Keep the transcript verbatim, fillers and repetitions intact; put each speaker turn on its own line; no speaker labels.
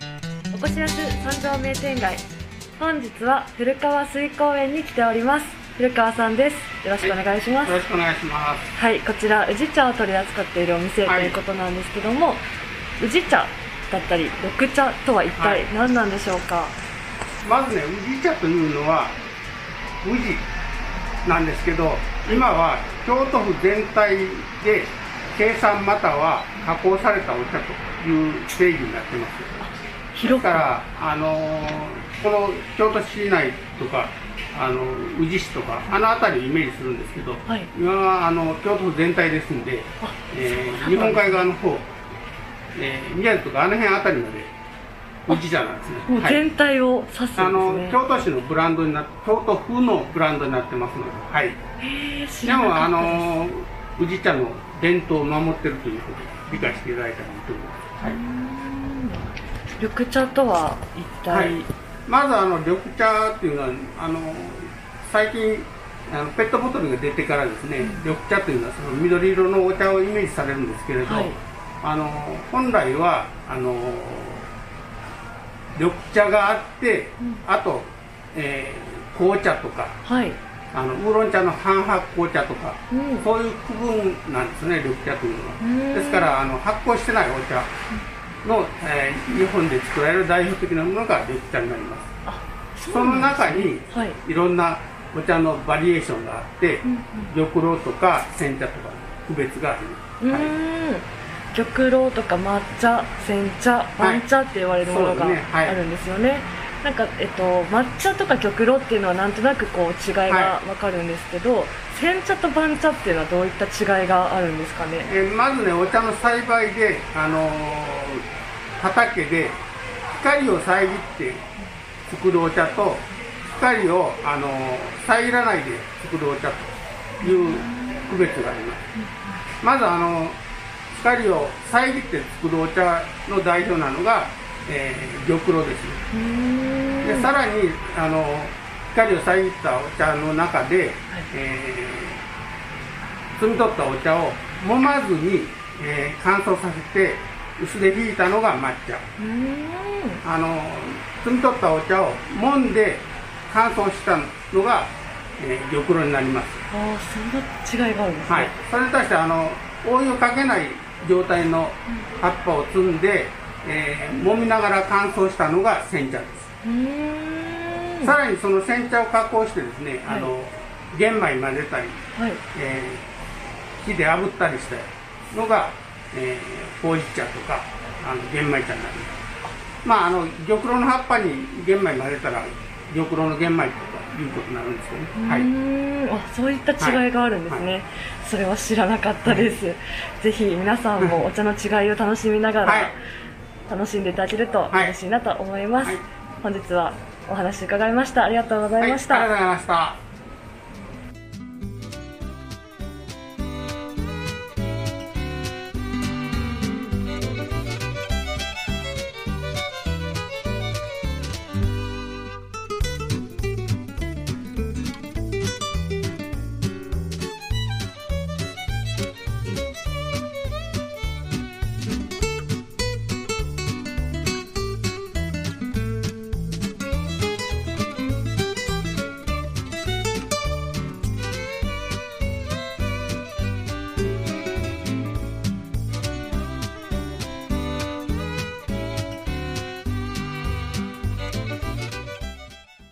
おこしやす三条名店街、本日は古川水公園に来ております。古川さんです。よろしくお願いします。
はい、よろしくお願いします。
はい、こちら宇治茶を取り扱っているお店ということなんですけども、はい、宇治茶だったり緑茶とは一体何なんでしょうか。はい、
まずね、宇治茶というのは宇治なんですけど、今は京都府全体で生産または加工されたお茶という定義になってます。ですから、あのー、この京都市内とかあの宇治市とかあの辺りをイメージするんですけど、はい、今はあの京都府全体ですんで、えー、日本海側の方、えー、宮城とかあの辺あたりまで宇治茶なんですね。
もう全体を指すんですね。
あの京都市のブランドになって、京都府のブランドになってますので、はい。
へー、知らなかったです。
でもあの宇治茶の伝統を守っているということで理解していただいたらいいと思います。はい。
緑茶とは一体、はい、
まずあの緑茶っていうのはあの最近あのペットボトルが出てからですね、うん、緑茶というのはその緑色のお茶をイメージされるんですけれど、はい、あの本来はあの緑茶があって、うん、あと、えー、紅茶とか、はい、あのウーロン茶の半発酵茶とか、うん、そういう区分なんですね、緑茶というのは。ですからあの発酵してないお茶の、えー、日本で作られる代表的なものが緑茶になります。そ, その中に、はい、いろんなお茶のバリエーションがあって、うんうん、玉露とか煎茶とか区別があります。はい、
玉露とか抹茶、煎茶、番茶って言われるものがあるんですよね。はい、なんか、えっと、抹茶とか玉露っていうのはなんとなくこう違いが分かるんですけど、はい、煎茶と番茶っていうのはどういった違いがあるんですかね。
えー、まずね、お茶の栽培で、あのー、畑で光を遮って作るお茶と光を、あのー、遮らないで作るお茶という区別があります。まず、あのー、光を遮って作るお茶の代表なのが、えー、玉露です。でさらにあの光を遮ったお茶の中で、はい、えー、摘み取ったお茶を揉まずに、えー、乾燥させて薄でひいたのが抹茶。あの摘み取ったお茶を揉んで乾燥したのが、えー、玉露になります。
ああ、そんな違いがあるんですね。はい、
それに対してあのお湯をかけない状態の葉っぱを摘んで、えー、揉みながら乾燥したのが煎茶です。うーん、さらにその煎茶を加工してですね、はい、あの玄米混ぜたり、はい、えー、火で炙ったりしたのが、えー、ほうじ茶とかあの玄米茶になります。まああの玉露の葉っぱに玄米混ぜたら玉露の玄米とかいうことになるんですけどね。はい、う
ーん、あ、そういった違いがあるんですね。はいはい、それは知らなかったです。はい、ぜひ皆さんもお茶の違いを楽しみながら、はい、楽しんでいただけると嬉しいなと思います。はい、本日はお話伺いました。ありがとうございました。
はい、ありがとうございました。